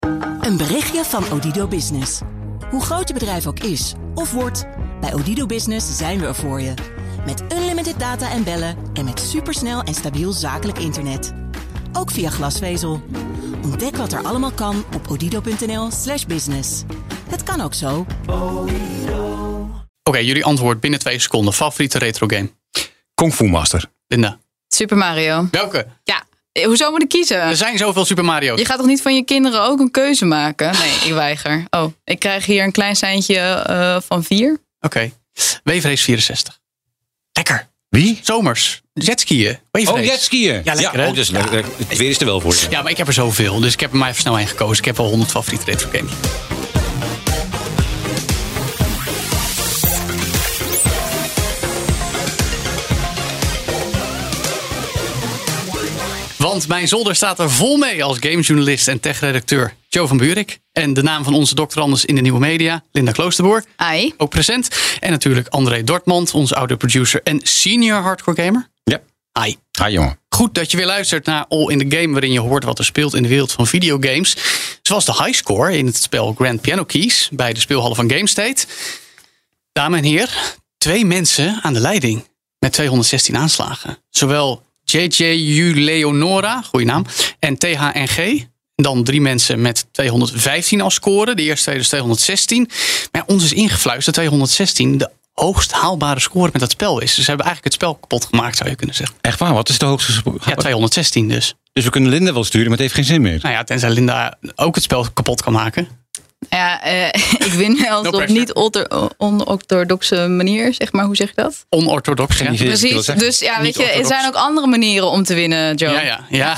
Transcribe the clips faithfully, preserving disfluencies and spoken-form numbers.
Een berichtje van Odido Business. Hoe groot je bedrijf ook is of wordt, bij Odido Business zijn we er voor je. Met unlimited data en bellen en met supersnel en stabiel zakelijk internet. Ook via glasvezel. Ontdek wat er allemaal kan op odido.nl slash business. Het kan ook zo. Oké, okay, jullie antwoord binnen twee seconden. Favoriete retro game? Kung Fu Master. Linda? Super Mario. Welke? Ja, hoezo moet ik kiezen? Er zijn zoveel Super Mario's. Je gaat toch niet van je kinderen ook een keuze maken? Nee, ik weiger. Oh, ik krijg hier een klein seintje uh, van vier. Oké. Okay. Waverace vierenzestig. Lekker. Wie? Zomers. Jetskiën. Waverace. Oh, jetskiën. Ja, lekker ja, hè? oh, dus ja. Het weer is er wel voor je. Ja, maar ik heb er zoveel. Dus ik heb er maar even snel heen gekozen. Ik heb wel honderd favoriete retro games. Want mijn zolder staat er vol mee als gamejournalist en techredacteur Joe van Buurik. En de naam van onze doctorandus in de nieuwe media, Linda Kloosterboer. Ai. Ook present. En natuurlijk André Dortmund, onze oude producer en senior hardcore gamer. Ja. Hi. Hi jongen. Goed dat je weer luistert naar All in the Game, waarin je hoort wat er speelt in de wereld van videogames. Zoals de highscore in het spel Grand Piano Keys bij de speelhallen van GameState. Dames en heren, twee mensen aan de leiding met tweehonderdzestien aanslagen. Zowel J J U Leonora, goeie naam, en T H N G. Dan drie mensen met tweehonderdvijftien als score. De eerste twee dus tweehonderdzestien. Maar ons is ingefluisterd tweehonderdzestien de hoogst haalbare score met dat spel is. Dus ze hebben eigenlijk het spel kapot gemaakt, zou je kunnen zeggen. Echt waar? Wat is de hoogste score? Ja, tweehonderdzestien dus. Dus we kunnen Linda wel sturen, maar het heeft geen zin meer. Nou ja, tenzij Linda ook het spel kapot kan maken. Ja, uh, ik win wel no op niet onorthodoxe manier, zeg maar. Hoe zeg je dat? Onorthodox, ja. Precies. Dus ja, weet je, er zijn ook andere manieren om te winnen, Joe. Ja, ja, ja.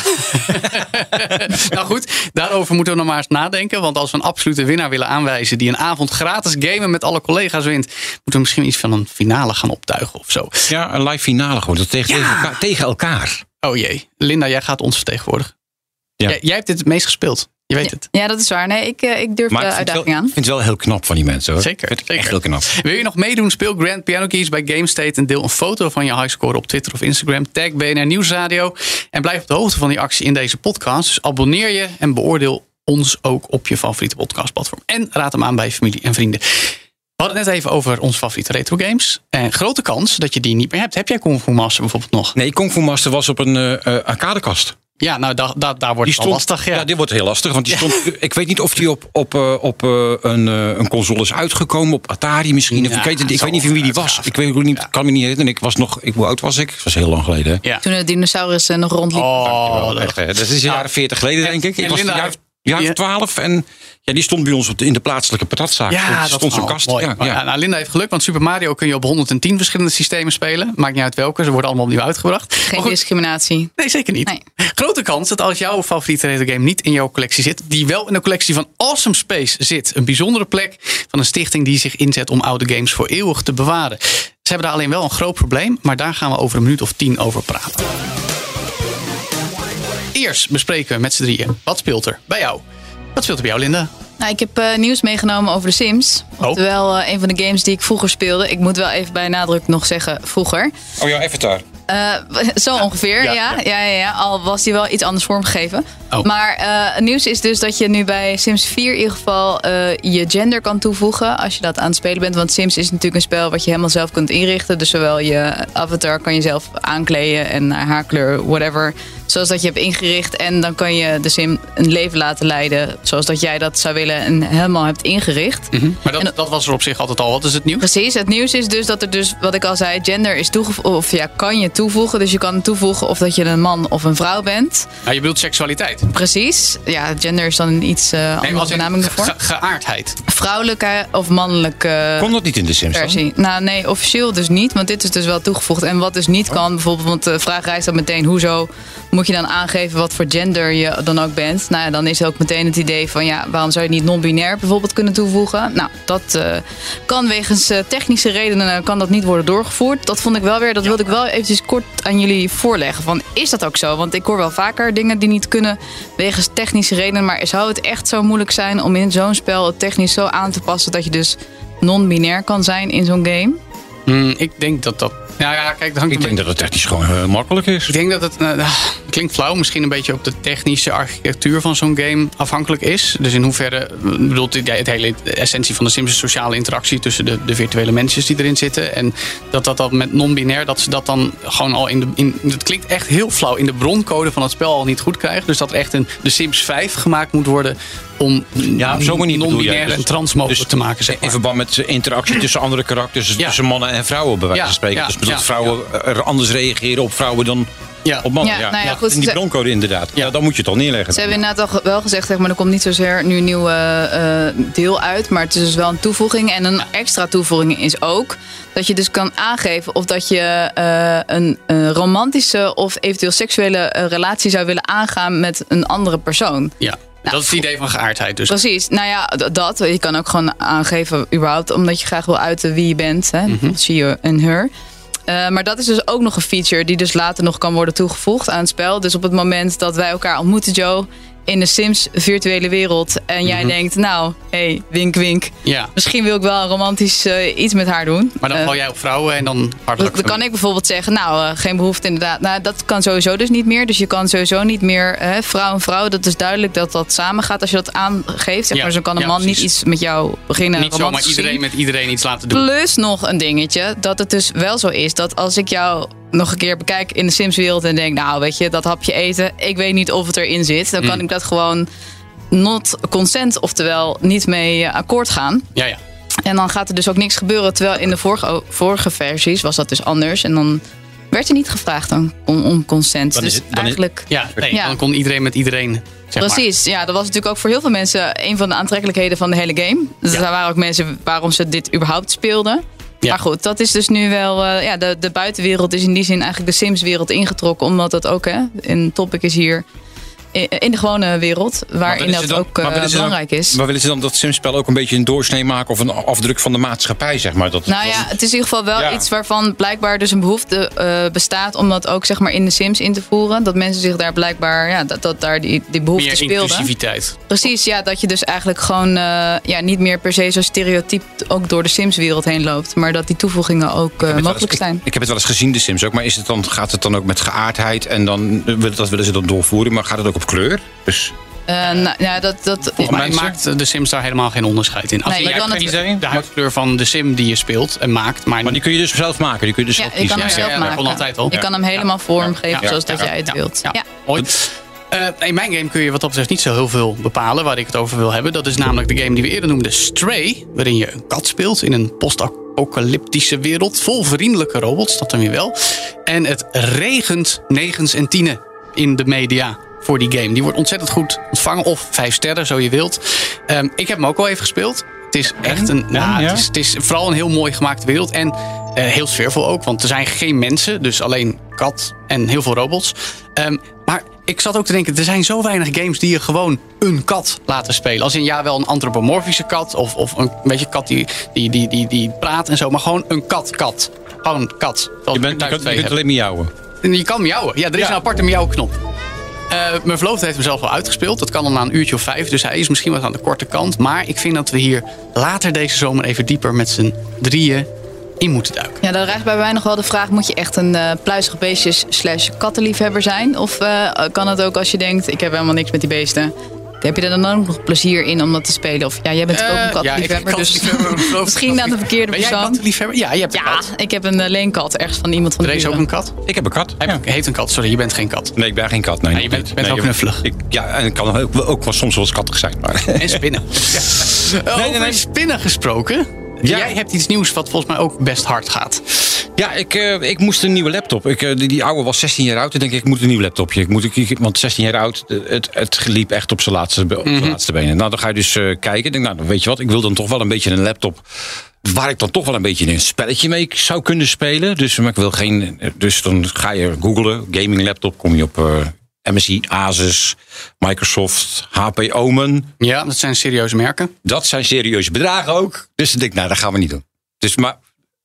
Nou goed, daarover moeten we nog maar eens nadenken. Want als we een absolute winnaar willen aanwijzen die een avond gratis gamen met alle collega's wint, moeten we misschien iets van een finale gaan optuigen of zo. Ja, een live finale gewoon. Dat tegen, ja. tegen, elkaar, tegen elkaar. Oh jee. Linda, jij gaat ons vertegenwoordigen. Ja. Jij, jij hebt dit het meest gespeeld. Je weet het. Ja, ja, dat is waar. Nee, ik, ik durf maar de ik uitdaging wel, aan. Ik vind het wel heel knap van die mensen, hoor. Zeker. Ik vind het zeker. echt heel knap. Wil je nog meedoen? Speel Grand Piano Keys bij GameState en deel een foto van je highscore op Twitter of Instagram. Tag B N R Nieuwsradio. En blijf op de hoogte van die actie in deze podcast. Dus abonneer je en beoordeel ons ook op je favoriete podcastplatform. En raad hem aan bij je familie en vrienden. We hadden het net even over onze favoriete retro games. En grote kans dat je die niet meer hebt. Heb jij Kung Fu Master bijvoorbeeld nog? Nee, Kung Fu Master was op een uh, arcadekast. Ja, nou, da, da, daar wordt die het stond, lastig. Ja. ja, dit wordt heel lastig. Want die stond, ja. Ik weet niet of die op, op, uh, op uh, een, uh, een console is uitgekomen. Op Atari misschien. Of ja, ik weet, het, ik weet niet van wie die was. Ik weet ook niet, ja. kan me niet herinneren. Ik was nog, ik, hoe oud was ik? Dat was heel lang geleden. Ja. Toen de dinosaurussen nog rondliepen. Oh, dat, dat is de jaren veertig geleden, denk ik. Ik was Linda, jaar twaalf en ja, die stond bij ons in de plaatselijke patatzaak. Ja, dat stond zo'n kast. Mooi. Ja, ja. Ja, nou, Linda heeft geluk, want Super Mario kun je op honderdtien verschillende systemen spelen. Maakt niet uit welke, ze worden allemaal opnieuw uitgebracht. Geen goed, discriminatie. Nee, zeker niet. Nee. Grote kans dat als jouw favoriete retro game niet in jouw collectie zit, die wel in de collectie van Awesome Space zit. Een bijzondere plek van een stichting die zich inzet om oude games voor eeuwig te bewaren. Ze hebben daar alleen wel een groot probleem, maar daar gaan we over een minuut of tien over praten. Eerst bespreken we met z'n drieën. Wat speelt er bij jou? Wat speelt er bij jou, Linda? Nou, ik heb uh, nieuws meegenomen over de Sims. Oh. Oftewel uh, een van de games die ik vroeger speelde. Ik moet wel even bij nadruk nog zeggen vroeger. Oh ja, Avatar. Uh, zo ongeveer, ja. Ja. Ja, ja, ja. Al was die wel iets anders vormgegeven. Oh. Maar uh, het nieuws is dus dat je nu bij Sims vier in ieder geval uh, je gender kan toevoegen als je dat aan het spelen bent. Want Sims is natuurlijk een spel wat je helemaal zelf kunt inrichten. Dus zowel je avatar kan je zelf aankleden en naar haarkleur, whatever. Zoals dat je hebt ingericht. En dan kan je de sim een leven laten leiden zoals dat jij dat zou willen en helemaal hebt ingericht. Mm-hmm. Maar dat, en, dat was er op zich altijd al. Wat is het nieuws? Precies. Het nieuws is dus dat er dus, wat ik al zei, gender is toegevoegd. Of ja, kan je toevoegen. Dus je kan toevoegen of dat je een man of een vrouw bent. Nou, je bedoelt seksualiteit. Precies. Ja, gender is dan een iets uh, andere nee, benaming ervoor. Ge- geaardheid. Vrouwelijke of mannelijke Kon dat niet in de Sims versie. Nou nee, officieel dus niet. Want dit is dus wel toegevoegd. En wat dus niet oh. kan, bijvoorbeeld, want de vraag rijst dan meteen, hoezo moet je dan aangeven wat voor gender je dan ook bent? Nou ja, dan is ook meteen het idee van, ja, waarom zou je niet non-binair bijvoorbeeld kunnen toevoegen? Nou, dat uh, kan wegens uh, technische redenen kan dat niet worden doorgevoerd. Dat vond ik wel weer, dat wilde ik wel eventjes kort aan jullie voorleggen. Van, is dat ook zo? Want ik hoor wel vaker dingen die niet kunnen wegens technische redenen. Maar zou het echt zo moeilijk zijn om in zo'n spel het technisch zo aan te passen dat je dus non-binair kan zijn in zo'n game? Mm, ik denk dat dat Nou ja, kijk, dat hangt Ik denk dat het technisch gewoon uh, makkelijk is. Ik denk dat het, uh, klinkt flauw, misschien een beetje op de technische architectuur van zo'n game afhankelijk is. Dus in hoeverre, bedoelt het, het hele essentie van de Sims is sociale interactie tussen de, de virtuele mensjes die erin zitten. En dat dat dan met non-binair, dat ze dat dan gewoon al in de, in, het klinkt echt heel flauw, in de broncode van het spel al niet goed krijgen. Dus dat er echt een de Sims vijf gemaakt moet worden om ja, zo maar niet non-binair dus, en trans mogelijk dus te maken. Zeg maar. In verband met interactie tussen andere karakters, ja. tussen mannen en vrouwen bij wijze van ja, spreken. ja, dus dat ja, vrouwen ja. er anders reageren op vrouwen dan ja. op mannen. Ja, Ja, nou ja, ja, goed, in die ze- broncode inderdaad. Ja. Ja, dan moet je het al neerleggen. Ze hebben inderdaad al wel gezegd, zeg maar, er komt niet zozeer nu een nieuw uh, deel uit. Maar het is dus wel een toevoeging. En een extra toevoeging is ook dat je dus kan aangeven of dat je uh, een, een romantische of eventueel seksuele uh, relatie zou willen aangaan met een andere persoon. Ja. Nou, dat is het idee van geaardheid dus. Precies. Nou ja, d- dat. Je kan ook gewoon aangeven, überhaupt, omdat je graag wil uiten wie je bent. Hè? Mm-hmm. She en her. Uh, maar dat is dus ook nog een feature die dus later nog kan worden toegevoegd aan het spel. Dus op het moment dat wij elkaar ontmoeten, Joe, in de Sims virtuele wereld. En jij mm-hmm. denkt, nou, hé, hey, wink wink. Ja. Misschien wil ik wel een romantisch uh, iets met haar doen. Maar dan uh, val jij op vrouwen en dan hartelijk. Dan kan ik bijvoorbeeld zeggen, nou, uh, geen behoefte inderdaad. Nou, dat kan sowieso dus niet meer. Dus je kan sowieso niet meer uh, vrouw en vrouw. Dat is duidelijk dat dat samen gaat als je dat aangeeft. Zeg maar, ja, zo kan een ja, man precies. niet iets met jou beginnen. Niet zomaar iedereen met iedereen iets laten doen. Plus nog een dingetje, dat het dus wel zo is dat als ik jou nog een keer bekijk in de Sims-wereld en denk, nou, weet je, dat hapje eten, ik weet niet of het erin zit. Dan kan mm. ik dat gewoon not consent, oftewel niet mee akkoord gaan. Ja, ja. En dan gaat er dus ook niks gebeuren. Terwijl in de vorige, vorige versies was dat dus anders. En dan werd er niet gevraagd om, om consent. Dan dus is het, dan eigenlijk. Is, ja, nee, ja, dan kon iedereen met iedereen. Zeg Precies, maar. ja, dat was natuurlijk ook voor heel veel mensen een van de aantrekkelijkheden van de hele game. Dus ja. er waren ook mensen waarom ze dit überhaupt speelden. Ja. Maar goed, dat is dus nu wel. Uh, ja, de, de buitenwereld is in die zin eigenlijk de Sims-wereld ingetrokken. Omdat dat ook hè, een topic is hier. In de gewone wereld, waarin dat dan, ook uh, belangrijk dan, is. Maar willen ze dan dat Simspel ook een beetje een doorsnee maken of een afdruk van de maatschappij, zeg maar? Dat, nou ja, dat, het is in ieder geval wel ja. iets waarvan blijkbaar dus een behoefte uh, bestaat om dat ook zeg maar in de Sims in te voeren. Dat mensen zich daar blijkbaar, ja, dat, dat daar die, die behoefte meer speelde. Inclusiviteit. Precies, ja, dat je dus eigenlijk gewoon uh, ja, niet meer per se zo stereotyp ook door de Sims-wereld heen loopt. Maar dat die toevoegingen ook uh, mogelijk eens, zijn. Ik, ik heb het wel eens gezien, de Sims ook. Maar is het dan, gaat het dan ook met geaardheid en dan, dat willen ze dan doorvoeren. Maar gaat het ook op kleur? Dus Uh, nou, ja, dat, dat, Volgens mij maakt de Sims daar helemaal geen onderscheid in. Als nee, je je kan het, het, de huidkleur van de Sim die je speelt en maakt. Maar, maar die kun je dus zelf maken. Die kun je dus ja, zelf je kan hem kiezen. zelf ja, ja, maken. Ja, altijd al. Je kan hem helemaal ja. vormgeven ja. zoals ja. dat ja. jij het ja. wilt. Ja. Ja. Mooi. Uh, in mijn game kun je wat dat betreft niet zo heel veel bepalen waar ik het over wil hebben. Dat is namelijk de game die we eerder noemden, Stray. Waarin je een kat speelt in een post-apocalyptische wereld. Vol vriendelijke robots, dat dan weer wel. En het regent negens en tienen in de media voor die game. Die wordt ontzettend goed ontvangen. Of vijf sterren, zo je wilt. Um, ik heb hem ook al even gespeeld. Het is echt een... Nou, ja. het, is, het is vooral een heel mooi gemaakte wereld. En uh, heel sfeervol ook. Want er zijn geen mensen. Dus alleen kat en heel veel robots. Um, maar ik zat ook te denken, er zijn zo weinig games die je gewoon een kat laten spelen. Als in ja, wel een antropomorfische kat. Of, of een beetje kat die, die, die, die, die praat en zo. Maar gewoon een kat-kat. Gewoon een kat. Je bent, je kunt, je kunt alleen miauwen. Je kan miauwen. Ja, er is ja. een aparte miauwknop. Uh, mijn verloofde heeft hem zelf al uitgespeeld. Dat kan al na een uurtje of vijf. Dus hij is misschien wat aan de korte kant. Maar ik vind dat we hier later deze zomer even dieper met z'n drieën in moeten duiken. Ja, dan rijst bij mij nog wel de vraag, moet je echt een uh, pluizig beestjes slash kattenliefhebber zijn? Of uh, kan het ook als je denkt, ik heb helemaal niks met die beesten? Heb je er dan ook nog plezier in om dat te spelen? Of ja, jij bent uh, ook een kattenliefhebber, ja, dus misschien aan de verkeerde ben persoon. Ben jij kattenliefhebber? Ja, je hebt een ja, kat. ik heb een uh, leenkat, ergens van iemand van de buren. Er is ook een kat? Ik heb een kat. Hij ja. heeft een kat, sorry, je bent geen kat. Nee, ik ben geen kat. Nee, nee je bent, bent nee, ook knuffelig. Ik, ja, en ik kan ook, ook wel soms wel eens kattig zijn. Maar. En spinnen. ja. nee, Over nee, nee. spinnen gesproken. Ja. Jij hebt iets nieuws wat volgens mij ook best hard gaat. Ja, ik, uh, ik moest een nieuwe laptop. Ik, uh, die, die oude was zestien jaar oud. Toen denk ik, ik moet een nieuw laptopje. Ik moet, ik, want zestien jaar oud, het, het liep echt op zijn laatste, op mm-hmm. laatste benen. Nou, dan ga je dus uh, kijken. Ik denk, nou, dan weet je wat, ik wil dan toch wel een beetje een laptop waar ik dan toch wel een beetje een spelletje mee zou kunnen spelen. Dus, maar ik wil geen, dus dan ga je googlen, gaming laptop, kom je op uh, M S I, Asus, Microsoft, H P Omen. Ja, dat zijn serieuze merken. Dat zijn serieuze bedragen ook. Dus dan denk ik, nou, dat gaan we niet doen. Dus, maar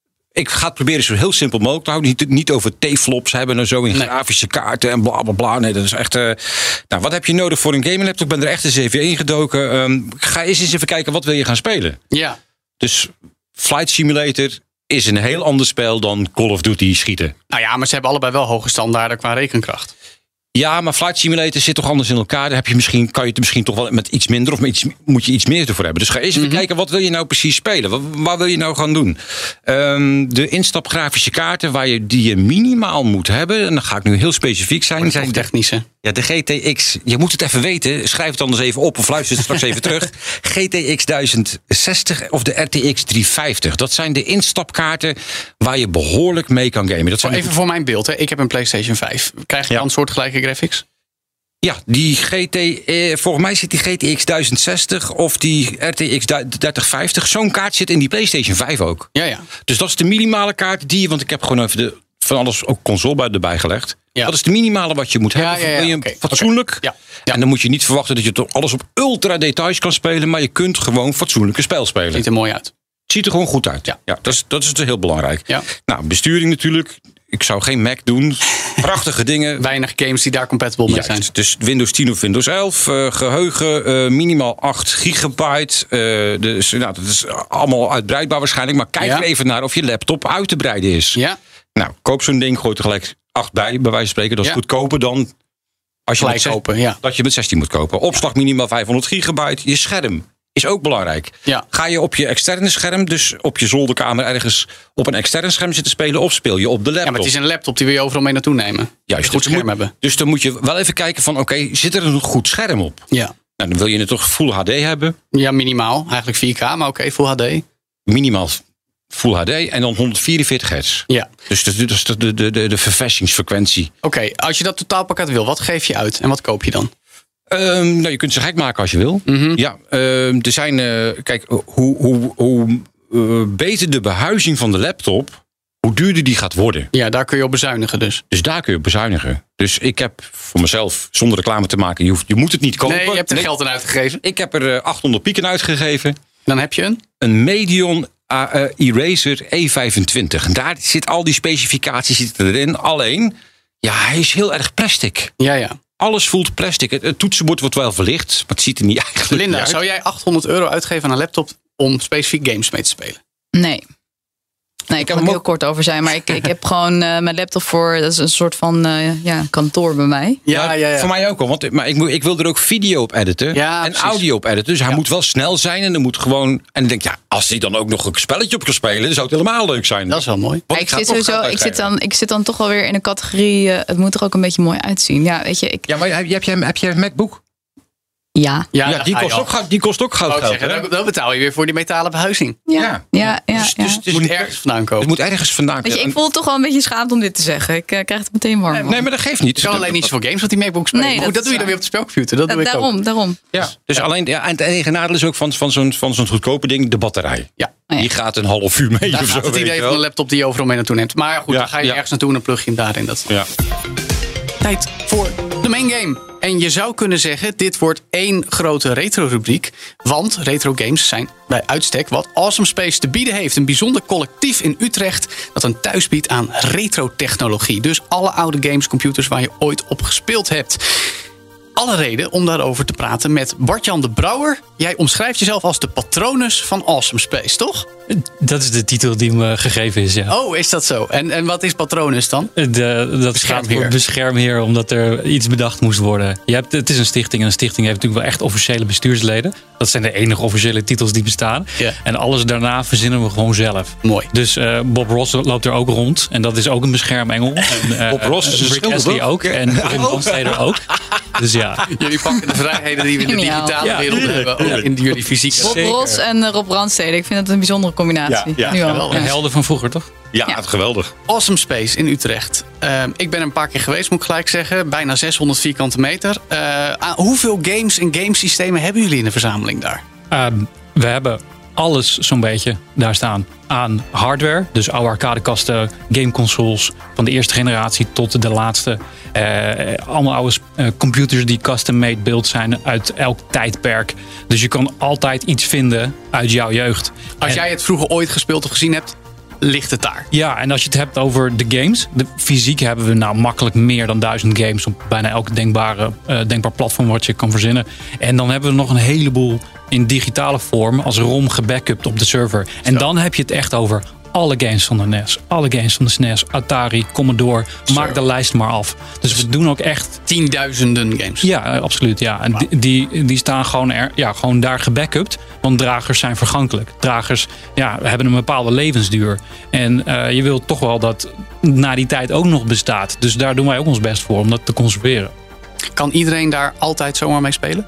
ik ga het proberen zo heel simpel mogelijk te houden. Niet, niet over T-flops hebben en zo in nee. grafische kaarten en bla bla bla. Nee, dat is echt. Uh... Nou, wat heb je nodig voor een gaming laptop? Ik ben er echt eens even ingedoken. Um, ga eens eens even kijken, wat wil je gaan spelen? Ja. Dus Flight Simulator, is een heel ander spel dan Call of Duty schieten. Nou ja, maar ze hebben allebei wel hoge standaarden qua rekenkracht. Ja, maar Flight Simulator zit toch anders in elkaar. Daar heb je misschien, kan je het misschien toch wel met iets minder of met iets, moet je iets meer ervoor hebben. Dus ga eens even Mm-hmm. kijken, wat wil je nou precies spelen? Wat, waar wil je nou gaan doen? Um, de instapgrafische kaarten waar je, die je minimaal moet hebben, en dan ga ik nu heel specifiek zijn. Zijn technische. Ja, de G T X, je moet het even weten. Schrijf het anders even op of luister het straks even terug. G T X duizend zestig of de R T X driehonderdvijftig. Dat zijn de instapkaarten waar je behoorlijk mee kan gamen. Dat zijn Even voor mijn beeld, hè. Ik heb een PlayStation vijf. Krijg je Ja. dan soortgelijke graphics? Ja, die G T, eh, volgens mij zit die G T X duizend zestig of die R T X dertig vijftig. Zo'n kaart zit in die PlayStation vijf ook. Ja, ja. Dus dat is de minimale kaart die je, want ik heb gewoon even de, van alles ook console bij erbij gelegd. Ja. Dat is de minimale wat je moet Ja, hebben. ja, ja, Wil je oké, fatsoenlijk? oké. Ja, ja. En dan moet je niet verwachten dat je toch alles op ultra details kan spelen, maar je kunt gewoon fatsoenlijke spel spelen. Ziet er mooi uit. Het ziet er gewoon goed uit. Ja. Ja, dat, is, dat is heel belangrijk. Ja. Nou, besturing natuurlijk. Ik zou geen Mac doen. Prachtige dingen. Weinig games die daar compatible mee zijn. Juist, dus Windows tien of Windows elf. Uh, geheugen uh, minimaal acht gigabyte. Uh, dus nou, dat is allemaal uitbreidbaar waarschijnlijk. Maar kijk Ja. er even naar of je laptop uit te breiden is. Ja, Nou, koop zo'n ding. Gooi er gelijk acht bij, bij wijze van spreken. Dat is Ja. goedkoper dan als je gelijk met zes- kopen. Ja. dat je met zestien moet kopen. Opslag minimaal vijfhonderd gigabyte. Je scherm is ook belangrijk. Ja. Ga je op je externe scherm, dus op je zolderkamer ergens op een extern scherm zitten spelen, of speel je op de laptop? ja, maar het is een laptop die wil je overal mee naartoe nemen. Juist, een goed dus scherm moet- hebben. Dus dan moet je wel even kijken van, oké, okay, zit er een goed scherm op? Ja. Nou, dan wil je het toch Full H D hebben. ja, minimaal. Eigenlijk vier K, maar oké, Full H D. Minimaal Full H D en dan honderdvierenveertig hertz. Ja. Dus dat is de, de, de, de, de verversingsfrequentie. Oké, als je dat totaalpakket wil, wat geef je uit en wat koop je dan? Um, nou, je kunt ze gek maken als je wil. Mhm. Ja, um, er zijn, uh, kijk, hoe, hoe, hoe uh, beter de behuizing van de laptop, hoe duurder die gaat worden. Ja, daar kun je op bezuinigen dus. Dus daar kun je op bezuinigen. Dus ik heb voor mezelf, zonder reclame te maken, je, hoeft, je moet het niet kopen. Nee, je hebt er Nee, geld aan uitgegeven. Ik heb er uh, achthonderd pieken uitgegeven. Dan heb je een. Een Medion uh, uh, Eraser E vijfentwintig. En daar zit al die specificaties zitten erin. Alleen, ja, hij is heel erg plastic. Ja, ja. Alles voelt plastic. Het, het toetsenbord wordt wel verlicht, maar het ziet er niet eigenlijk Linda, uit. zou jij achthonderd euro uitgeven aan een laptop om specifiek games mee te spelen? Nee. Nee, ik kan er hem heel ook- kort over zijn. Maar ik, ik heb gewoon uh, mijn laptop voor... Dat is een soort van uh, ja, kantoor bij mij. Ja, ja, ja. Voor mij ook al. Want, maar ik, moet- ik wil er ook video op editen. Ja, en precies. audio op editen. Dus hij Ja. moet wel snel zijn. En er moet gewoon. En ik denk, ja, als hij dan ook nog een spelletje op kan spelen, dan zou het helemaal leuk zijn. Dat is wel mooi. Want ik, ga zit toch sowieso, geld ik, zit uitgeven. dan, ik zit dan toch wel weer in een categorie... Uh, het moet er ook een beetje mooi uitzien. Ja, weet je, ik... Ja, maar heb je, heb je, heb je een MacBook? Ja. Ja, Ja, daar die, ga je kost al. ook, goud- die kost ook goud Wou ik geld. zeggen, hè? dan, dan betaal je weer voor die metalen behuizing. Ja, Ja. ja, ja. Dus- ja. dus- Het dus- moet ergens vandaan komen. Het moet ergens vandaan Weet je, komen. ik voel het toch wel een beetje schaamd om dit te zeggen. Ik uh, krijg het meteen warm. van. Nee, maar dat geeft niet. Je kan alleen niet zoveel games wat die MacBook spelen. Nee, Maar goed, dat dat doe je is dan weer op de spelcomputer. Dat Da- doe ik ook. daarom, daarom. Ja, dus alleen, ja, en het enige nadeel is ook van, van zo'n van zo'n goedkope ding, de batterij. Ja. Oh ja. Die gaat een half uur mee Daar of gaat zo. het weet idee je van wel. een laptop die je overal mee naartoe neemt. Maar goed, Ja, dan ga je ja. ergens naartoe en dan plug je hem daarin. Dat. Ja. Tijd voor de main game. En je zou kunnen zeggen, dit wordt één grote retro-rubriek. Want retro games zijn bij uitstek wat Awesome Space te bieden heeft. Een bijzonder collectief in Utrecht dat een thuis biedt aan retro-technologie. Dus alle oude games, computers waar je ooit op gespeeld hebt. Alle reden om daarover te praten met Bart-Jan de Brouwer. Jij omschrijft jezelf als de patronus van Awesome Space, toch? Dat is de titel die me gegeven is, ja. Oh, is dat zo? En, en wat is patronus dan? De, dat staat Beschermheer. voor beschermheer, omdat er iets bedacht moest worden. Je hebt, het is een stichting en een stichting heeft natuurlijk wel echt officiële bestuursleden. Dat zijn de enige officiële titels die bestaan. Ja. En alles daarna verzinnen we gewoon zelf. Mooi. Dus uh, Bob Ross loopt er ook rond. En dat is ook een beschermengel. En, uh, Bob Ross is een Rick schilder, Astley toch? ook. En Ron Brandsteder ook. Dus ja. Jullie pakken de vrijheden die we in de Geniaal. digitale Ja, wereld tuurlijk, hebben. Ook tuurlijk. in jullie fysieke. Bob Zeker. Ross en uh, Rob Brandstede. Ik vind dat een bijzondere combinatie. Ja, ja, Nu al. geweldig. En helden van vroeger, toch? Ja, Ja. het geweldig. Awesome Space in Utrecht. Uh, ik ben er een paar keer geweest, moet ik gelijk zeggen. Bijna zeshonderd vierkante meter. Uh, aan hoeveel games en gamesystemen hebben jullie in de verzameling daar? Uh, we hebben alles zo'n beetje daar staan aan hardware. Dus oude arcadekasten, gameconsoles van de eerste generatie tot de laatste. Uh, allemaal oude uh, computers die custom-made build zijn uit elk tijdperk. Dus je kan altijd iets vinden uit jouw jeugd. Als En- jij het vroeger ooit gespeeld of gezien hebt, ligt het daar. Ja, en als je het hebt over de games. De fysiek hebben we nou makkelijk meer dan duizend games op bijna elk denkbare, uh, denkbaar platform wat je kan verzinnen. En dan hebben we nog een heleboel in digitale vorm als ROM gebackupt op de server. En dan heb je het echt over alle games van de N E S, alle games van de S N E S, Atari, Commodore. Zo. Maak de lijst maar af. Dus we doen ook echt... Tienduizenden games. Ja, uh, absoluut. Ja. En Wow. die, die, die staan gewoon, er, ja, gewoon daar gebackupt. Want dragers zijn vergankelijk. Dragers ja, hebben een bepaalde levensduur. En uh, je wilt toch wel dat na die tijd ook nog bestaat. Dus daar doen wij ook ons best voor om dat te conserveren. Kan iedereen daar altijd zomaar mee spelen?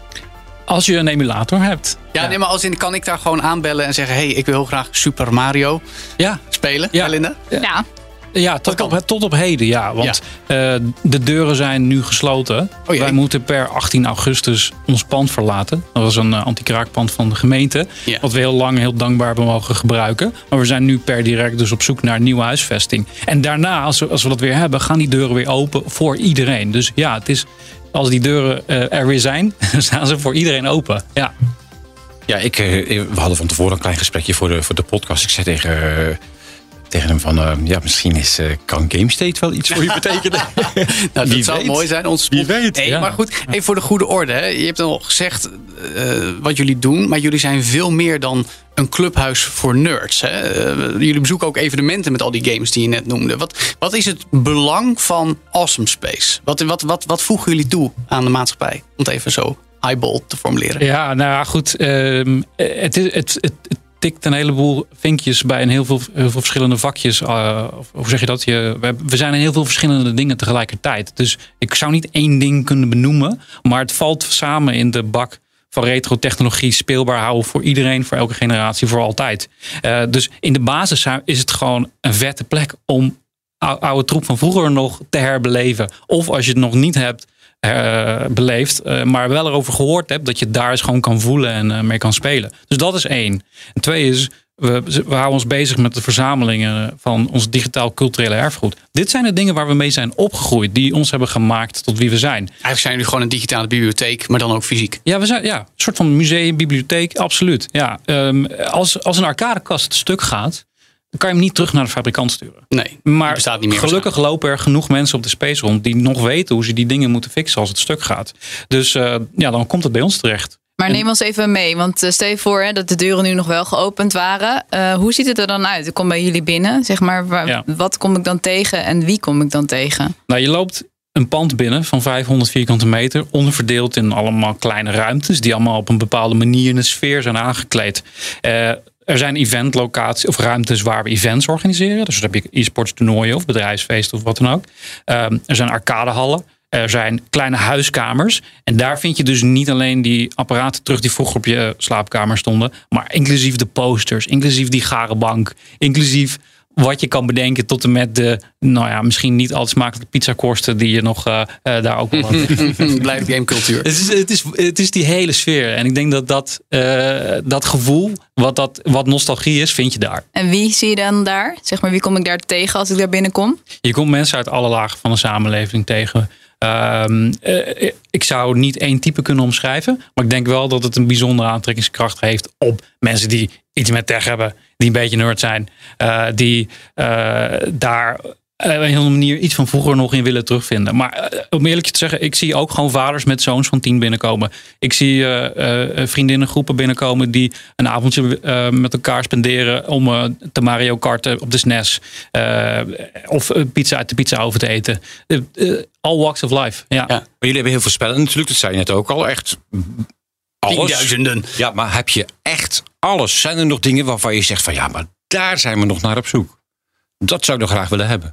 Als je een emulator hebt. Ja, nee, maar als in, kan ik daar gewoon aanbellen en zeggen... hé, hey, ik wil heel graag Super Mario Ja, spelen, Ja. Linda? Ja. ja tot, kan. op, tot op heden, ja. Want ja. Uh, de deuren zijn nu gesloten. Oh, Wij moeten per achttien augustus ons pand verlaten. Dat was een uh, anti-kraakpand van de gemeente. Ja. Wat we heel lang heel dankbaar hebben mogen gebruiken. Maar we zijn nu per direct dus op zoek naar een nieuwe huisvesting. En daarna, als we, als we dat weer hebben... gaan die deuren weer open voor iedereen. Dus ja, het is... Als die deuren uh, er weer zijn, staan ze voor iedereen open. Ja. Ja, ik, we hadden van tevoren een klein gesprekje voor de, voor de podcast. Ik zei tegen, uh, tegen hem van... Uh, ja, misschien is, uh, kan GameState wel iets voor je betekenen. Nou, dat Wie zou weet. mooi zijn. Ons Wie weet. Nee, Ja. Maar goed, even voor de goede orde. Hè. Je hebt al gezegd uh, wat jullie doen. Maar jullie zijn veel meer dan een clubhuis voor nerds. Hè. Uh, jullie bezoeken ook evenementen met al die games die je net noemde. Wat, wat is het belang van Awesome Space? Wat, wat, wat, wat voegen jullie toe aan de maatschappij? Om het even zo highball te formuleren. Ja, nou ja, goed. Um, het, is, het, het, het tikt een heleboel vinkjes bij een heel veel, heel veel verschillende vakjes. Uh, hoe zeg je dat? Je, we, we zijn in heel veel verschillende dingen tegelijkertijd. Dus ik zou niet één ding kunnen benoemen. Maar het valt samen in de bak van retro-technologie speelbaar houden voor iedereen, voor elke generatie, voor altijd. Uh, dus in de basis is het gewoon een vette plek om oude troep van vroeger nog te herbeleven. Of als je het nog niet hebt uh, beleefd, uh, maar wel erover gehoord hebt, dat je daar eens gewoon kan voelen en uh, mee kan spelen. Dus dat is één. En twee is, we, we houden ons bezig met de verzamelingen van ons digitaal-culturele erfgoed. Dit zijn de dingen waar we mee zijn opgegroeid, die ons hebben gemaakt tot wie we zijn. Eigenlijk zijn jullie gewoon een digitale bibliotheek, maar dan ook fysiek. Ja, we zijn ja, een soort van museum, bibliotheek, absoluut. Ja, um, als, als een arcadekast stuk gaat, dan kan je hem niet terug naar de fabrikant sturen. Nee, maar bestaat niet meer. Gelukkig lopen er genoeg mensen op de space rond die nog weten hoe ze die dingen moeten fixen als het stuk gaat. Dus uh, ja, dan komt het bij ons terecht. Maar neem ons even mee, want uh, stel je voor hè, dat de deuren nu nog wel geopend waren. Uh, hoe ziet het er dan uit? Ik kom bij jullie binnen, zeg maar. Waar, Ja. Wat kom ik dan tegen en wie kom ik dan tegen? Nou, je loopt een pand binnen van vijfhonderd vierkante meter, onderverdeeld in allemaal kleine ruimtes die allemaal op een bepaalde manier in de sfeer zijn aangekleed. Uh, Er zijn eventlocaties of ruimtes waar we events organiseren. Dus dan heb je e-sports toernooien of bedrijfsfeesten of wat dan ook. Um, er zijn arcadehallen. Er zijn kleine huiskamers. En daar vind je dus niet alleen die apparaten terug die vroeger op je slaapkamer stonden. Maar inclusief de posters, inclusief die gare bank, inclusief wat je kan bedenken tot en met de, nou ja, misschien niet al te smakelijke pizzakorsten die je nog uh, uh, daar ook wel had. Blijft gamecultuur. Het is, het, is, het is die hele sfeer. En ik denk dat dat, uh, dat gevoel, wat, dat, wat nostalgie is, vind je daar. En wie zie je dan daar? Zeg maar, wie kom ik daar tegen als ik daar binnenkom? Je komt mensen uit alle lagen van de samenleving tegen. Um, uh, ik zou niet één type kunnen omschrijven. Maar ik denk wel dat het een bijzondere aantrekkingskracht heeft op mensen die iets met tech hebben. Die een beetje nerd zijn. Uh, die uh, daar op een hele manier iets van vroeger nog in willen terugvinden. Maar uh, om eerlijk te zeggen, ik zie ook gewoon vaders met zoons van tien binnenkomen. Ik zie uh, uh, vriendinnengroepen binnenkomen die een avondje uh, met elkaar spenderen om uh, te Mario Karten op de S N E S. Uh, of uh, pizza uit de pizza over te eten. Uh, uh, all walks of life. Ja. Ja. Maar jullie hebben heel veel spellen natuurlijk, dat zei je net ook al. Echt alles. Tienduizenden. Ja, maar heb je echt alles? Zijn er nog dingen waarvan je zegt van ja, maar daar zijn we nog naar op zoek? Dat zou ik nog graag willen hebben.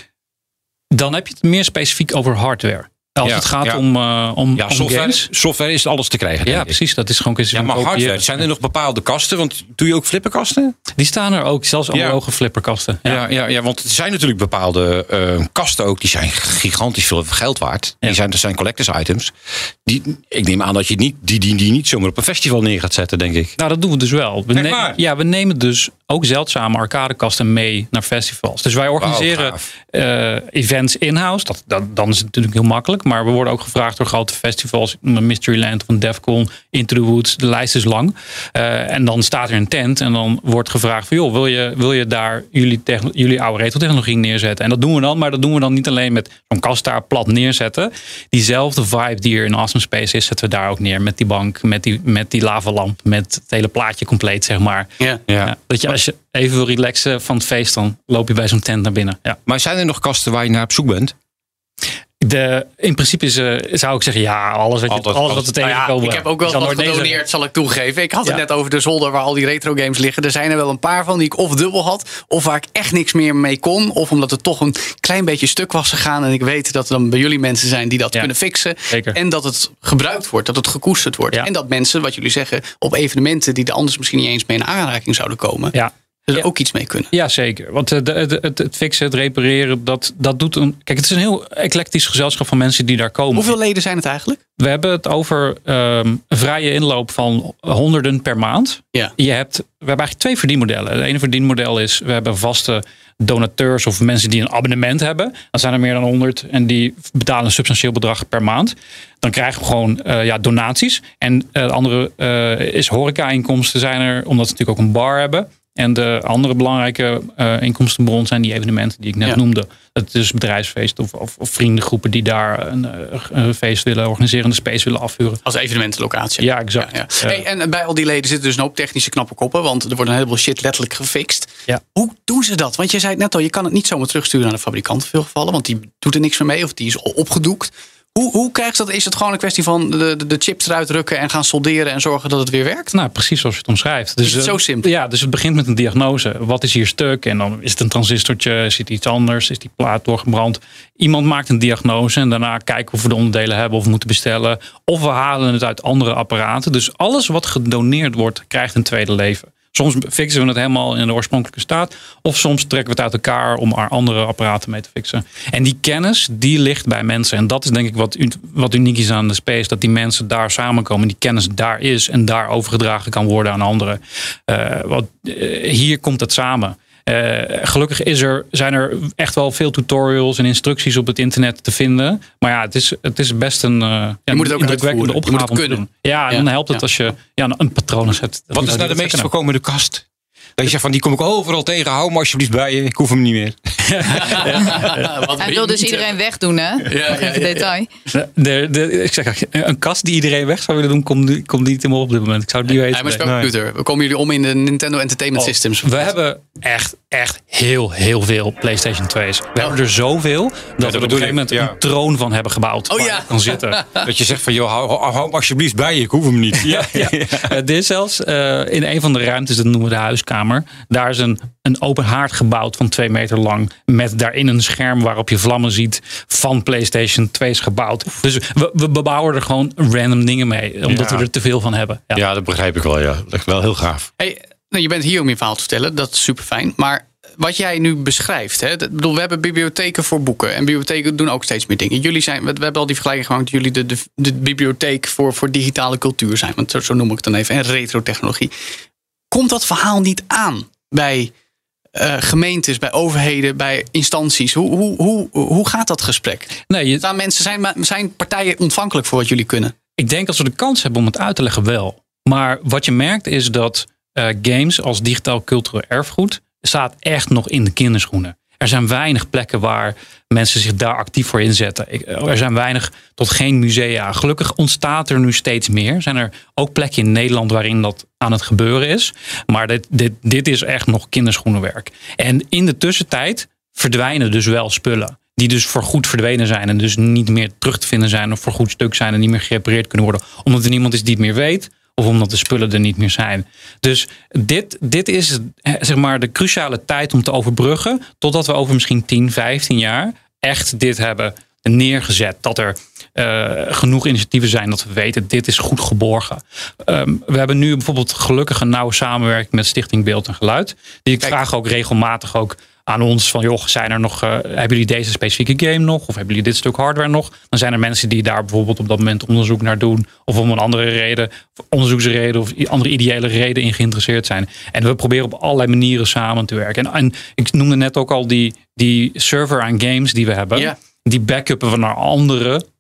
Dan heb je het meer specifiek over hardware. Als Ja, het gaat ja. om, uh, om, Ja, om software, games. software is alles te krijgen. Ja, denk ik. precies. Dat is gewoon kwestie Ja, van maar kopiëren. hardware, zijn er nog bepaalde kasten? Want doe je ook flipperkasten? Die staan er ook, zelfs Ja. analoge flipperkasten. Ja. Ja, ja, ja, want er zijn natuurlijk bepaalde uh, kasten ook, die zijn gigantisch veel geld waard. Ja. Die zijn, dat zijn collectors items. Die, ik neem aan dat je niet, die, die, die niet zomaar op een festival neer gaat zetten, denk ik. Nou, dat doen we dus wel. We, Echt ne- waar? ja, we nemen dus ook zeldzame arcadekasten mee naar festivals. Dus wij organiseren gaaf. uh, events in-house. Dat, dat, dan is het natuurlijk heel makkelijk. Maar we worden ook gevraagd door grote festivals. Mysteryland of een Defcon, Into the Woods. De lijst is lang. Uh, en dan staat er een tent. En dan wordt gevraagd van, joh, wil je, wil je daar jullie, techn- jullie oude retro-technologie neerzetten? En dat doen we dan. Maar dat doen we dan niet alleen met zo'n kast daar plat neerzetten. Diezelfde vibe die er in Awesome Space is, zetten we daar ook neer. Met die bank, met die, met die lavalamp, met het hele plaatje compleet, zeg maar. Ja. Ja. Ja, dat je, Maar als je even wil relaxen van het feest, dan loop je bij zo'n tent naar binnen. Ja. Maar zijn er nog kasten waar je naar op zoek bent? De, in principe is, uh, zou ik zeggen, ja, alles wat, je, Altijd, alles wat we Nou tegenkomen. ja, ik heb ook wel wat gedoneerd, zal ik toegeven. Ik had het Ja. net over de zolder waar al die retro games liggen. Er zijn er wel een paar van die ik of dubbel had, of waar ik echt niks meer mee kon. Of omdat het toch een klein beetje stuk was gegaan. En ik weet dat er dan bij jullie mensen zijn die dat Ja. kunnen fixen. Zeker. En dat het gebruikt wordt, dat het gekoesterd wordt. Ja. En dat mensen, wat jullie zeggen, op evenementen die er anders misschien niet eens mee in aanraking zouden komen, Ja. er Ja. ook iets mee kunnen. Ja, zeker. Want uh, de, de, het, het fixen, het repareren, dat, dat doet een... Kijk, het is een heel eclectisch gezelschap van mensen die daar komen. Hoeveel leden zijn het eigenlijk? We hebben het over um, een vrije inloop van honderden per maand. Ja. Je hebt, we hebben eigenlijk twee verdienmodellen. Het ene verdienmodel is, we hebben vaste donateurs of mensen die een abonnement hebben. Dan zijn er meer dan honderd en die betalen een substantieel bedrag per maand. Dan krijgen we gewoon uh, ja, donaties. En uh, het andere uh, is horeca-inkomsten zijn er, omdat we natuurlijk ook een bar hebben. En de andere belangrijke uh, inkomstenbron zijn die evenementen die ik net Ja. noemde. Het is bedrijfsfeest of, of, of vriendengroepen die daar een, een feest willen organiseren, een space willen afhuren. Als evenementenlocatie. Ja, exact. Ja, ja. Hey, en bij al die leden zitten dus een hoop technische knappe koppen, want er wordt een heleboel shit letterlijk gefixt. Ja. Hoe doen ze dat? Want je zei het net al, je kan het niet zomaar terugsturen naar de fabrikant in veel gevallen, want die doet er niks meer mee of die is opgedoekt. Hoe, hoe krijg je dat? Is het gewoon een kwestie van de, de, de chips eruit rukken en gaan solderen en zorgen dat het weer werkt? Nou, precies zoals je het omschrijft. Dus, Is het uh, zo simpel? Ja, dus het begint met een diagnose. Wat is hier stuk? En dan is het een transistortje, is het iets anders, is die plaat doorgebrand? Iemand maakt een diagnose en daarna kijken of we de onderdelen hebben of we moeten bestellen. Of we halen het uit andere apparaten. Dus alles wat gedoneerd wordt, krijgt een tweede leven. Soms fixen we het helemaal in de oorspronkelijke staat. Of soms trekken we het uit elkaar om er andere apparaten mee te fixen. En die kennis, die ligt bij mensen. En dat is denk ik wat, wat uniek is aan de space. Dat die mensen daar samenkomen. Die kennis daar is en daar overgedragen kan worden aan anderen. Uh, wat, uh, hier komt het samen. Uh, gelukkig is er, zijn er echt wel veel tutorials en instructies op het internet te vinden. Maar ja, het is, het is best een uh, je moet het ook indrukwekkende uitvoeren. Je moet opgave het om te kunnen. doen. Ja, en Ja, dan helpt het ja. als je ja, een patroon hebt. Wat is nou de meest voorkomende kast? Dat je zegt van, die kom ik overal tegen. Hou me alsjeblieft bij je. Ik hoef hem niet meer. Wat Hij wil dus niet, iedereen wegdoen, hè? ja, ja, Even ja. detail. De, de, ik zeg, een kast die iedereen weg zou willen doen, komt, komt niet in me op dit moment. Ik zou het niet Hij weten. maar spelcomputer. We komen jullie om in de Nintendo Entertainment Oh, Systems. We hebben echt, echt heel, heel veel PlayStation twee's. We hebben er zoveel dat we er op een bedoel gegeven moment ik, ja. een troon van hebben gebouwd. Oh waar ja. je kan zitten. Dat je zegt van, joh, hou, hou, hou me alsjeblieft bij je. Ik hoef hem niet. Ja, ja. Uh, dit is zelfs uh, in een van de ruimtes, dat noemen we de huiskamer. Daar is een, een open haard gebouwd van twee meter lang. Met daarin een scherm waarop je vlammen ziet van PlayStation twee's gebouwd. Dus we, we bebouwen er gewoon random dingen mee. Omdat Ja. we er te veel van hebben. Ja. Ja, dat begrijp ik wel. Ja. Dat is wel heel gaaf. Hey, nou, je bent hier om je verhaal te vertellen. Dat is super fijn. Maar wat jij nu beschrijft. Hè, dat, bedoel, we hebben bibliotheken voor boeken. En bibliotheken doen ook steeds meer dingen. Jullie zijn, we, we hebben al die vergelijking gemaakt. Jullie de, de, de bibliotheek voor, voor digitale cultuur zijn. Want zo, zo noem ik het dan even. En retro-technologie. Komt dat verhaal niet aan bij uh, gemeentes, bij overheden, bij instanties? Hoe, hoe, hoe, hoe gaat dat gesprek? Nee, je, Staan mensen, zijn, zijn partijen ontvankelijk voor wat jullie kunnen? Ik denk als we de kans hebben om het uit te leggen wel. Maar wat je merkt is dat uh, games als digitaal cultureel erfgoed staat echt nog in de kinderschoenen. Er zijn weinig plekken waar mensen zich daar actief voor inzetten. Er zijn weinig tot geen musea. Gelukkig ontstaat er nu steeds meer. Er zijn er ook plekken in Nederland waarin dat aan het gebeuren is. Maar dit, dit, dit is echt nog kinderschoenenwerk. En in de tussentijd verdwijnen dus wel spullen. Die dus voor goed verdwenen zijn. En dus niet meer terug te vinden zijn. Of voor goed stuk zijn en niet meer gerepareerd kunnen worden. Omdat er niemand is die het meer weet. Of omdat de spullen er niet meer zijn. Dus dit, dit is zeg maar de cruciale tijd om te overbruggen. Totdat we over misschien tien, vijftien jaar echt dit hebben neergezet. Dat er uh, genoeg initiatieven zijn dat we weten, dit is goed geborgen. Um, we hebben nu bijvoorbeeld gelukkig een nauwe samenwerking met Stichting Beeld en Geluid. Die ik Kijk. vraag ook regelmatig ook aan ons van, joh, zijn er nog, uh, hebben jullie deze specifieke game nog? Of hebben jullie dit stuk hardware nog? Dan zijn er mensen die daar bijvoorbeeld op dat moment onderzoek naar doen. Of om een andere reden, onderzoeksreden of andere ideële reden in geïnteresseerd zijn. En we proberen op allerlei manieren samen te werken. En, en ik noemde net ook al die, die server aan games die we hebben. Ja. Die backuppen we naar andere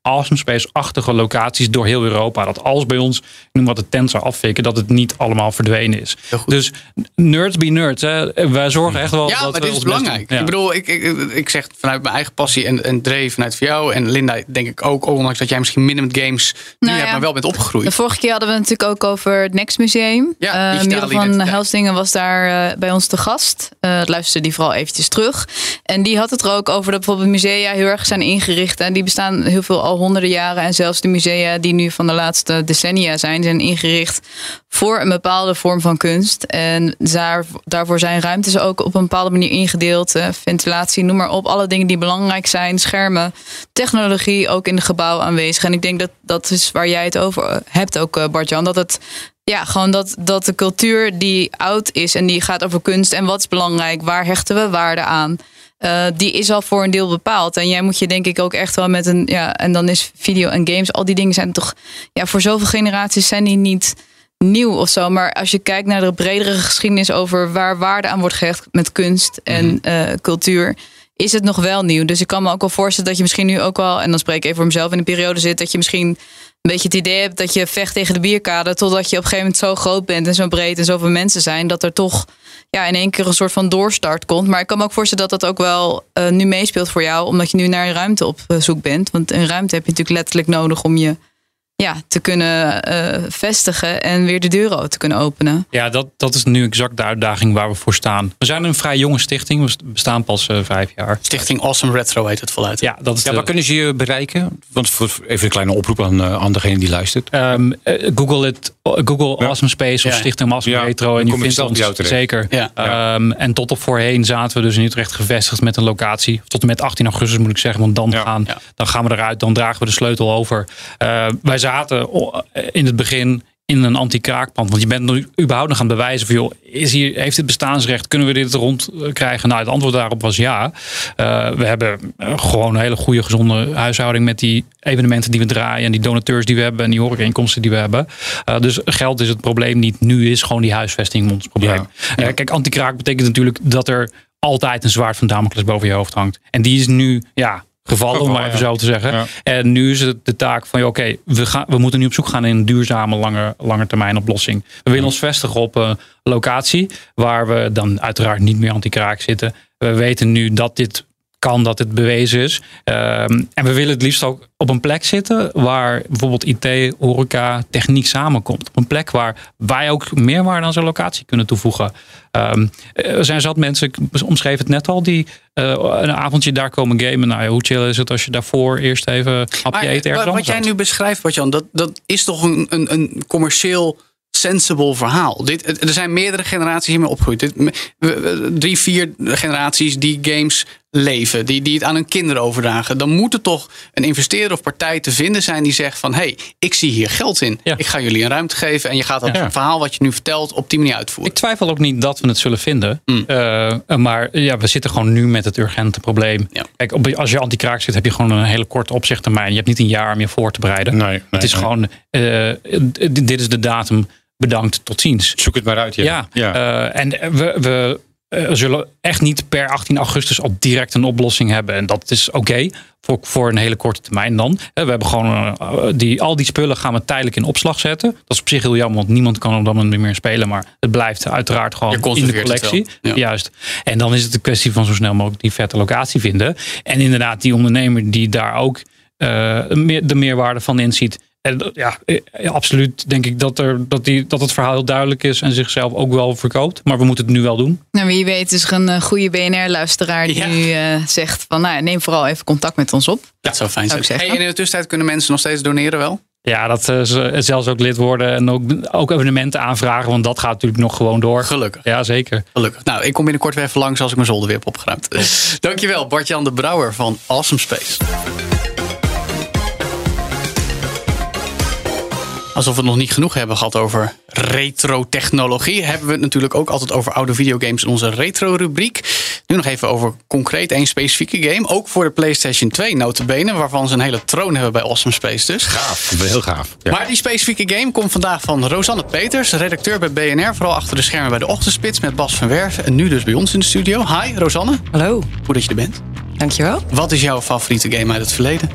Awesome Space-achtige locaties door heel Europa. Dat als bij ons, ik noem wat de tent zou afvikken, dat het niet allemaal verdwenen is. Dus nerds be nerds. Hè. Wij zorgen echt wel ja, dat maar we dit is ons best belangrijk. doen. Ja. Ik bedoel, ik, ik, ik zeg vanuit mijn eigen passie en, en Dre vanuit voor jou. En Linda denk ik ook, ondanks dat jij misschien minder met games nu Nou hebt, ja. maar wel bent opgegroeid. De vorige keer hadden we het natuurlijk ook over het Next Museum. Ja, uh, digitale Merel van identiteit. Helsdingen was daar uh, bij ons te gast. Uh, luisterde die vooral eventjes terug. En die had het er ook over dat bijvoorbeeld musea heel erg zijn ingericht. En die bestaan heel veel al honderden jaren. En zelfs de musea die nu van de laatste decennia zijn, zijn ingericht voor een bepaalde vorm van kunst. En daar, daarvoor zijn ruimtes ook op een bepaalde manier ingedeeld. Uh, ventilatie, noem maar op. Alle dingen die belangrijk zijn. Schermen, technologie ook in het gebouw aanwezig. En ik denk dat dat is waar jij het over hebt ook, uh, Bart-Jan. Dat het Ja, gewoon dat, dat de cultuur die oud is en die gaat over kunst en wat is belangrijk, waar hechten we waarde aan, uh, die is al voor een deel bepaald. En jij moet je denk ik ook echt wel met een, ja, en dan is video en games, al die dingen zijn toch, ja, voor zoveel generaties zijn die niet nieuw of zo. Maar als je kijkt naar de bredere geschiedenis over waar waarde aan wordt gehecht met kunst en uh, cultuur, is het nog wel nieuw. Dus ik kan me ook wel voorstellen dat je misschien nu ook wel, en dan spreek ik even voor mezelf, in een periode zit dat je misschien een beetje het idee hebt dat je vecht tegen de bierkade, totdat je op een gegeven moment zo groot bent en zo breed en zoveel mensen zijn, dat er toch ja, in één keer een soort van doorstart komt. Maar ik kan me ook voorstellen dat dat ook wel uh, nu meespeelt voor jou, omdat je nu naar een ruimte op zoek bent. Want een ruimte heb je natuurlijk letterlijk nodig om je ja, te kunnen uh, vestigen en weer de deuren te kunnen openen. Ja, dat, dat is nu exact de uitdaging waar we voor staan. We zijn een vrij jonge stichting. We bestaan pas uh, vijf jaar. Stichting Awesome Retro heet het voluit. Ja, dat is Ja, de, waar kunnen ze je bereiken? Want voor, even een kleine oproep aan, uh, aan degene die luistert. Um, uh, Google het, Google Ja. Awesome Space of Ja. Stichting Awesome Ja, Retro dan en je kom je vindt zelf ons bij jou terecht. zeker. Ja. Ja. Um, en tot op voorheen zaten we dus in Utrecht gevestigd met een locatie. Tot en met achttien augustus moet ik zeggen, want dan, Ja. gaan, Ja. dan gaan we eruit. Dan dragen we de sleutel over. Uh, wij zaten in het begin in een anti-kraakpand. Want je bent nu überhaupt nog aan het bewijzen van, joh, is hier, heeft dit bestaansrecht? Kunnen we dit rond krijgen? Nou, het antwoord daarop was ja. Uh, we hebben gewoon een hele goede, gezonde huishouding met die evenementen die we draaien en die donateurs die we hebben en die horecainkomsten die we hebben. Uh, dus geld is het probleem niet. Nu is gewoon die huisvesting ons probleem. Ja. Uh, kijk, anti-kraak betekent natuurlijk dat er altijd een zwaard van Damocles boven je hoofd hangt. En die is nu, ja, gevallen, om maar even ja. zo te zeggen. Ja. En nu is het de taak van, oké, okay, we, gaan, we moeten nu op zoek gaan in een duurzame, lange, lange termijn oplossing. We willen ons vestigen op een locatie waar we dan uiteraard niet meer anti-kraak zitten. We weten nu dat dit kan, dat het bewezen is. Um, en we willen het liefst ook op een plek zitten waar bijvoorbeeld I T, horeca, techniek samenkomt. Op een plek waar wij ook meerwaarde aan zo'n locatie kunnen toevoegen. Um, er zijn zat mensen, ik omschreef het net al, die uh, een avondje daar komen gamen. Nou ja, hoe chill is het als je daarvoor eerst even een hapje Maar eten ergens wat anders jij uit? nu beschrijft, Bart-Jan, dat, dat is toch een, een, een commercieel sensible verhaal. Dit, er zijn meerdere generaties hiermee opgegroeid. Dit, we- we- drie, vier generaties die games leven, die, die het aan hun kinderen overdragen. Dan moet er toch een investeerder of partij te vinden zijn die zegt van, hé, hey, ik zie hier geld in. Ja. Ik ga jullie een ruimte geven en je gaat dat Ja. verhaal wat je nu vertelt op die manier uitvoeren. Ik twijfel ook niet dat we het zullen vinden. Mm. Uh, maar ja, we zitten gewoon nu met het urgente probleem. Ja. Kijk, op- als je anti-kraak zit, heb je gewoon een hele korte opzichttermijn. Je hebt niet een jaar om je voor te bereiden. Nee, nee, het is nee. gewoon, uh, d- dit is de datum. Bedankt, tot ziens. Zoek het maar uit. Ja. Ja, Ja. uh, en we, we uh, zullen echt niet per achttien augustus al direct een oplossing hebben. En dat is oké okay, voor, voor een hele korte termijn dan. Uh, we hebben gewoon uh, die, al die spullen gaan we tijdelijk in opslag zetten. Dat is op zich heel jammer, want niemand kan op dat moment meer spelen. Maar het blijft uiteraard Je gewoon in de conserveert het collectie. wel. Ja. Juist. En dan is het een kwestie van zo snel mogelijk die vette locatie vinden. En inderdaad die ondernemer die daar ook uh, meer, de meerwaarde van inziet. En ja, absoluut denk ik dat, er, dat, die, dat het verhaal heel duidelijk is en zichzelf ook wel verkoopt. Maar we moeten het nu wel doen. Nou, wie weet is er een uh, goede B N R-luisteraar die Ja. nu uh, zegt van, nou, neem vooral even contact met ons op. Dat zou fijn Zou zijn. ik Hey, zeggen. en in de tussentijd kunnen mensen nog steeds doneren wel? Ja, dat uh, ze zelfs ook lid worden en ook, ook evenementen aanvragen. Want dat gaat natuurlijk nog gewoon door. Gelukkig. Ja, zeker. Gelukkig. Nou, ik kom binnenkort weer even langs als ik mijn zolder weer heb opgeruimd. Dankjewel, Bart-Jan de Brouwer van Awesome Space. Alsof we het nog niet genoeg hebben gehad over retro-technologie, hebben we het natuurlijk ook altijd over oude videogames in onze retro-rubriek. Nu nog even over concreet één specifieke game. Ook voor de PlayStation twee notabene, waarvan ze een hele troon hebben bij Awesome Space dus. Gaaf. Heel gaaf. Ja. Maar die specifieke game komt vandaag van Rosanne Peters, redacteur bij B N R. Vooral achter de schermen bij de Ochtendspits met Bas van Werven. En nu dus bij ons in de studio. Hi Rosanne, Hallo, goed dat je er bent. dankjewel. Wat is jouw favoriete game uit het verleden?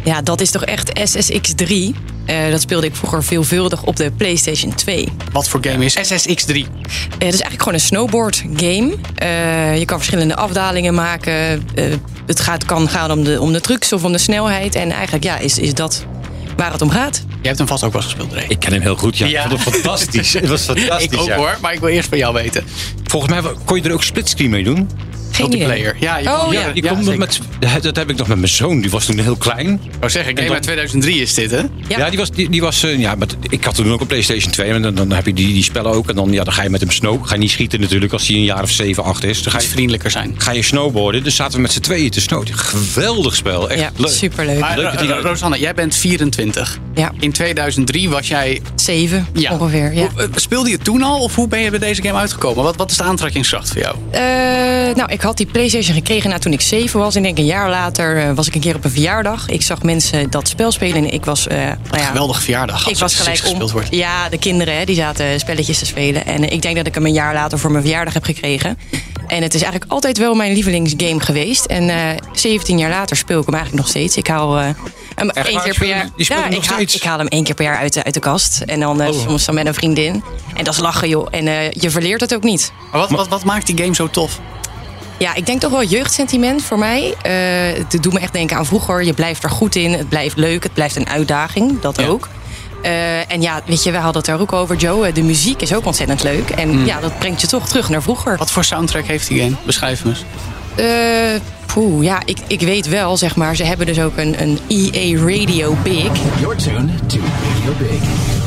Ja, dat is toch echt S S X drie. Uh, dat speelde ik vroeger veelvuldig op de PlayStation twee. Wat voor game is S S X drie? Uh, het is eigenlijk gewoon een snowboard game. Uh, je kan verschillende afdalingen maken. Uh, het gaat, kan gaan om de, om de trucs of om de snelheid. En eigenlijk ja, is, is dat waar het om gaat. Jij hebt hem vast ook wel eens gespeeld, Ray. Ik ken hem heel goed, ja. ja. Ik vond het fantastisch. Het was fantastisch, Ik ook ja. hoor, maar ik wil eerst van jou weten. Volgens mij kon je er ook splitscreen mee doen. Geen idee. Multiplayer. Ja, je Oh, kon, ja. Ja, je ja, kon zeker. met, dat heb ik nog met mijn zoon. Die was toen heel klein. Ik wou zeggen, game En dan- uit tweeduizend drie is dit, hè? Ja. Ja, die was, die, die was uh, ja, maar ik had toen ook een PlayStation twee. En dan, dan heb je die, die spellen ook. En dan, ja, dan ga je met hem snow. Ga je niet schieten natuurlijk als hij een jaar of zeven, acht is. Dan ga Iets je, vriendelijker zijn. ga je snowboarden. Dus zaten we met z'n tweeën te snowen. Geweldig spel. Echt Ja, leuk. superleuk. Maar Leuk dat die- Ro- Rosanne, jij bent vierentwintig. Ja, In tweeduizend drie was jij... zeven Ja. ongeveer. Ja. Hoe- eh, Speelde je toen al? Of hoe ben je bij deze game uitgekomen? Wat, wat is de aantrekkingskracht voor jou? Uh, nou, ik had die PlayStation gekregen nou, toen ik zeven was. En denk een jaar later uh, was ik een keer op een verjaardag. Ik zag mensen dat spel spelen en ik was... Uh, nou ja, Geweldige verjaardag. ik als was er gelijk gespeeld om. wordt. Ja, de kinderen hè, die zaten spelletjes te spelen. En uh, ik denk dat ik hem een jaar later voor mijn verjaardag heb gekregen. En het is eigenlijk altijd wel mijn lievelingsgame geweest. En uh, zeventien jaar later speel ik hem eigenlijk nog steeds. Ik haal uh, hem Echt één waar? keer per Speel je- jaar. die speel je Ja, nog ik haal, steeds? ik haal hem één keer per jaar uit de, uit de kast. En dan uh, Oh. soms dan met een vriendin. En dat is lachen, joh. En uh, je verleert het ook niet. Maar wat, wat, wat maakt die game zo tof? Ja, ik denk toch wel jeugdsentiment voor mij. Uh, het doet me echt denken aan vroeger. Je blijft er goed in. Het blijft leuk. Het blijft een uitdaging. Dat Ja. ook. Uh, en ja, weet je, we hadden het er ook over, Joe. De muziek is ook ontzettend leuk. En Mm. ja, dat brengt je toch terug naar vroeger. Wat voor soundtrack heeft die game? Beschrijf hem eens. Uh, poeh, ja, ik, ik weet wel, zeg maar. Ze hebben dus ook een, een E A Radio Big. You're tuned to Radio Big.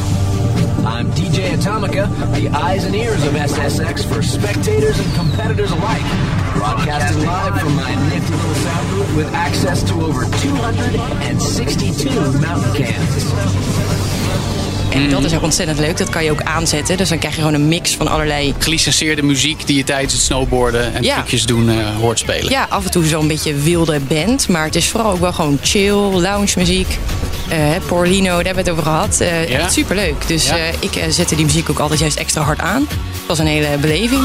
I'm D J Atomica, the eyes and ears of S S X for spectators and competitors alike. Broadcasting live from my nifty little sound booth with access to over two hundred sixty-two mountain cans. En dat is ook ontzettend leuk. Dat kan je ook aanzetten. Dus dan krijg je gewoon een mix van allerlei... Gelicenseerde muziek die je tijdens het snowboarden en Ja. trucjes doen uh, hoort spelen. Ja, af en toe zo'n beetje wilde band. Maar het is vooral ook wel gewoon chill, lounge muziek. Uh, Porlino, daar hebben we het over gehad. Uh, Ja. Echt superleuk. Dus Ja. uh, ik uh, zette die muziek ook altijd juist extra hard aan. Het was een hele beleving.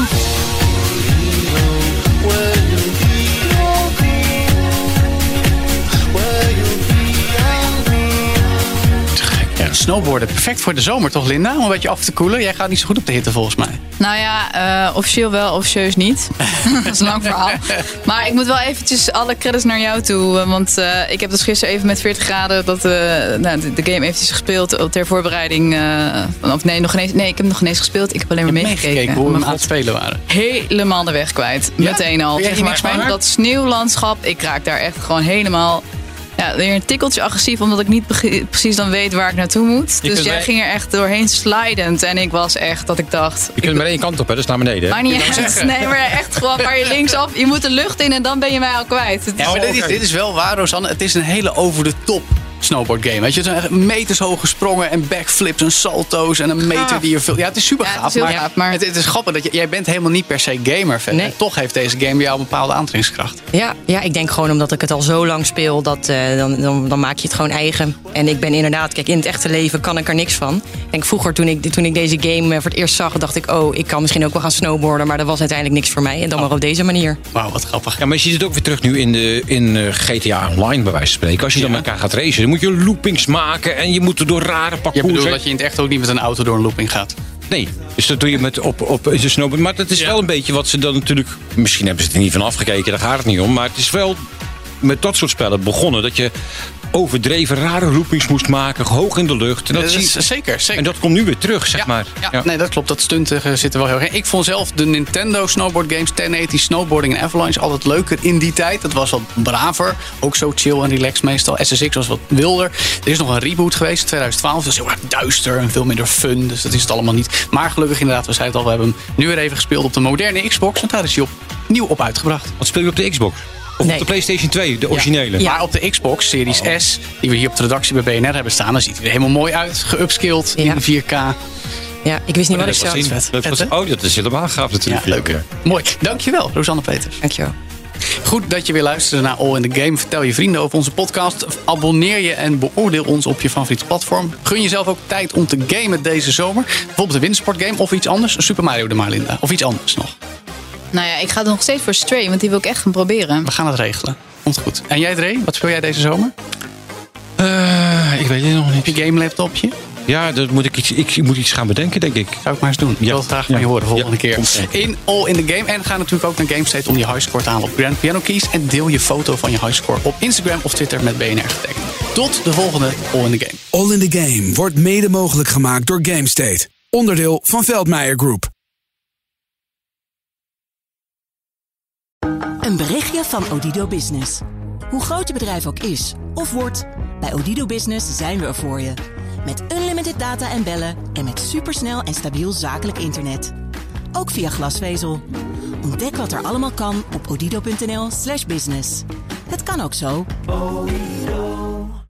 Ja. Snowboarden, perfect voor de zomer toch, Linda? Om een beetje af te koelen. Jij gaat niet zo goed op de hitte volgens mij. Nou ja, uh, officieel wel, officieus niet. Dat is een lang verhaal. Maar ik moet wel eventjes alle credits naar jou toe. uh, Want uh, ik heb dus gisteren even met veertig graden dat, uh, nou, de, de game eventjes gespeeld uh, ter voorbereiding. Uh, of nee, nog geen eens, nee, ik heb nog geen eens gespeeld. Ik heb alleen maar Je hebt meegekeken. hoe we Mijn aan het god, spelen waren. helemaal de weg kwijt. Ja? Meteen al. Ben jij Zeg hier maar, niks van gewoon haar? dat sneeuwlandschap. Ik raak daar echt gewoon helemaal... Ja, weer een tikkeltje agressief, omdat ik niet beg- precies dan weet waar ik naartoe moet. Je Dus kunt jij bij- ging er echt doorheen slidend. En ik was echt dat ik dacht... Je kunt maar één kant op, hè? Dus naar beneden. hè? Maar niet echt. Nee, maar echt gewoon waar je linksaf... Je moet de lucht in en dan ben je mij al kwijt. Het is- Ja, maar dit is, oké. dit is wel waar, Rosanne. Het is een hele over de top snowboard game. Weet je, het zijn meters hoge sprongen en backflips en salto's en een meter Gaaf. die je vult. Ja, het is super Ja, het gaaf. is heel maar gaaf, maar- Het, het is grappig dat je, jij bent helemaal niet per se gamer fan. Nee. En toch heeft deze game bij jou een bepaalde aantrekkingskracht. Ja, ja, ik denk gewoon omdat ik het al zo lang speel, dat, uh, dan, dan, dan maak je het gewoon eigen. En ik ben inderdaad, kijk, in het echte leven kan ik er niks van. Ik denk vroeger, toen ik, toen ik deze game uh, voor het eerst zag, dacht ik, oh, ik kan misschien ook wel gaan snowboarden. Maar dat was uiteindelijk niks voor mij. En dan maar op deze manier. Wauw, wat grappig. Ja, maar je ziet het ook weer terug nu in, de, in uh, G T A Online, bij wijze van spreken. Als je dan met elkaar gaat racen, dan moet je loopings maken en je moet er door rare Je parcours. bedoelt hè? dat je in het echt ook niet met een auto door een looping gaat. Nee, dus dat doe je met op, op je snowboard. Maar dat is Ja. wel een beetje wat ze dan natuurlijk... Misschien hebben ze er niet van afgekeken, daar gaat het niet om. Maar het is wel met dat soort spellen begonnen. Dat je overdreven rare loopings moest maken, hoog in de lucht. En dat, Dat zie- is, zeker, zeker. en dat komt nu weer terug, zeg ja, maar. Ja, Ja. nee, dat klopt. Dat stunten zit er wel heel erg in. Ik vond zelf de Nintendo snowboard games, tien eighty Snowboarding en Avalanche, altijd leuker in die tijd. Dat was wat braver. Ook zo chill en relaxed meestal. S S X was wat wilder. Er is nog een reboot geweest in twintig twaalf. Dat is heel erg duister en veel minder fun. Dus dat is het allemaal niet. Maar gelukkig inderdaad, we zeiden het al, we hebben hem nu weer even gespeeld op de moderne Xbox. En daar is hij opnieuw op uitgebracht. Wat speel je op de Xbox? Of Nee. op de PlayStation twee, de originele? Ja. Maar op de Xbox Series S, die we hier op de redactie bij B N R hebben staan, dan ziet hij er helemaal mooi uit. Geupskilled Ja. in vier K. Ja, ik wist niet wat ik Dat zou. was- vet. dat was- Vet, hè? Oh, dat is helemaal gaaf Ja, natuurlijk. leuk. Mooi. Dankjewel, Rosanne Peters. Dankjewel. Goed dat je weer luisterde naar All in the Game. Vertel je vrienden over onze podcast. Abonneer je en beoordeel ons op je favoriete platform. Gun jezelf ook tijd om te gamen deze zomer. Bijvoorbeeld een wintersportgame of iets anders. Super Mario de Marlinda. Of iets anders nog. Nou ja, ik ga er nog steeds voor Stray, want die wil ik echt gaan proberen. We gaan het regelen. Komt goed. En jij, Dre? Wat speel jij deze zomer? weet ik nog niet. Heb je game laptopje? Ja, dat moet ik, iets, ik moet iets gaan bedenken, denk ik. Zou ik maar eens doen. Ik wil het graag van Ja. je horen volgende Ja. keer. In All in the Game. En ga natuurlijk ook naar GameState om je highscore te halen op Grand Piano Keys. En deel je foto van je highscore op Instagram of Twitter met B N R getagd. Tot de volgende All in the Game. All in the Game wordt mede mogelijk gemaakt door GameState. Onderdeel van Veldmeijer Group. Een berichtje van Odido Business. Hoe groot je bedrijf ook is of wordt, bij Odido Business zijn we er voor je. Met unlimited data en bellen en met supersnel en stabiel zakelijk internet. Ook via glasvezel. Ontdek wat er allemaal kan op odido punt n l slash business. Het kan ook zo.